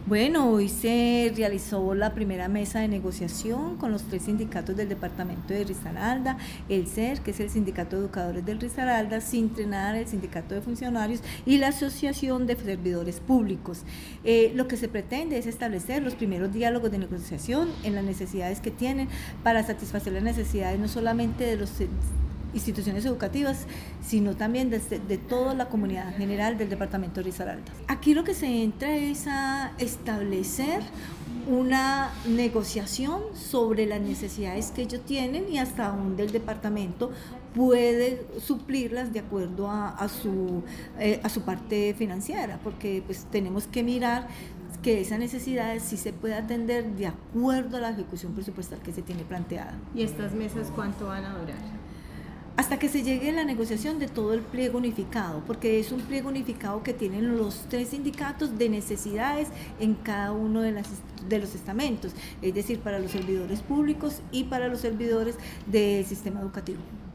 Bueno, hoy se realizó la primera mesa de negociación con los tres sindicatos del departamento de Risaralda, el SER, que es el Sindicato de Educadores del Risaralda, Sintrenar, el Sindicato de Funcionarios y la Asociación de Servidores Públicos. Lo que se pretende es establecer los primeros diálogos de negociación en las necesidades que tienen para satisfacer las necesidades no solamente de los instituciones educativas, sino también de toda la comunidad general del departamento de Risaralda. Aquí lo que se entra es a establecer una negociación sobre las necesidades que ellos tienen y hasta dónde el departamento puede suplirlas de acuerdo a su parte financiera, porque pues tenemos que mirar que esa necesidad sí se puede atender de acuerdo a la ejecución presupuestal que se tiene planteada. ¿Y estas mesas cuánto van a durar? Hasta que se llegue a la negociación de todo el pliego unificado, porque es un pliego unificado que tienen los tres sindicatos de necesidades en cada uno de los estamentos, es decir, para los servidores públicos y para los servidores del sistema educativo.